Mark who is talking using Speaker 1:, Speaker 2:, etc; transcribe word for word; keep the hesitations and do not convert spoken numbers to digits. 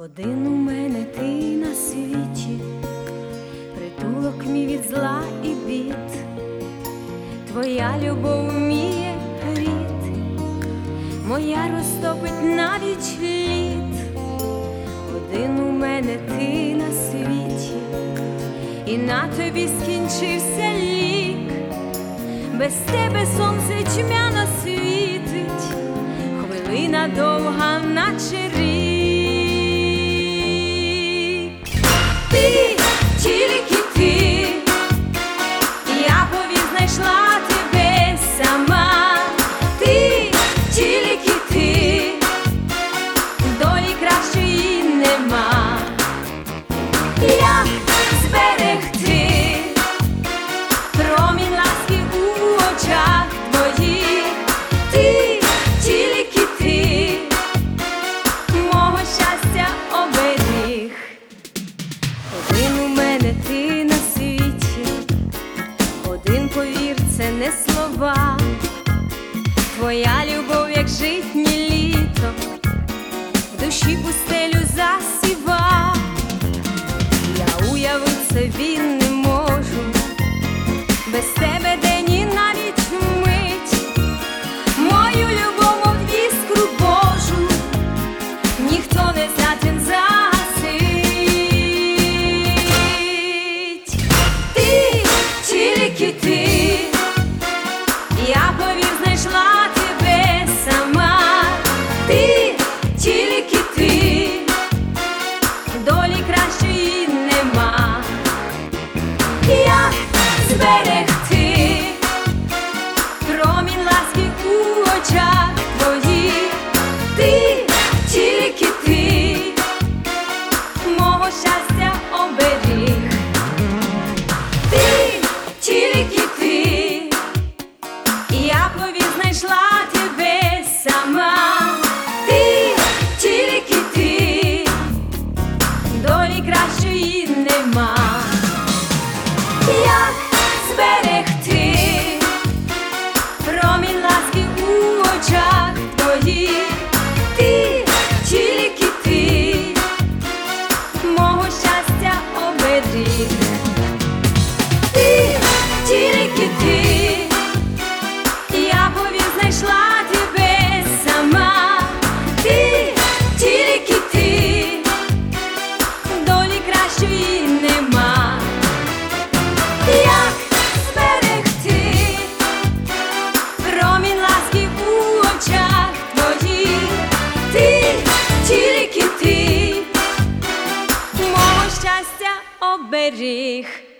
Speaker 1: Один у мене ти на світі, притулок мій від зла і бід, твоя любов вміє гріти, моя розтопить навіть лід. Один у мене ти на світі, і на тобі скінчився лік. Без тебе сонце тьмяно світить, хвилина довга, наче рік. Ти, тільки ти, я повір знайшла тебе сама. Ти, тільки ти, долі кращої нема. Як зберегти промінь ласки у очах твоїх? Ти, тільки ти, мого щастя оберіг. Один у мене ти на світі, один, повір, це не слова. Твоя любов, як житнє літо, в душі пустелю засіва. Я уявить собі не можу, без тебе день і навіть мить. Мою любов, мов іскру Божу, ніхто не здатен загасить. Ти, тільки ти, я повір знайшла тебе сама. Ти, тільки ти, долі кращої нема. Як зберегти промінь ласки у очах твоїх? Ти, тільки ти, мого щастя оберіг. Ти, тільки ти, я повір знайшла тебе сама. Ти, тільки ти, долі кращої нема. Як зберегти промінь ласки у очах твоїх? Ти, тільки ти, мого щастя оберіг. Ти, тільки ти, я повір знайшла тебе сама. Ти, тільки ти, долі кращої нема. Як зберегти промінь ласки у очах твоїх? Ти, тільки ти, мого щастя оберіг.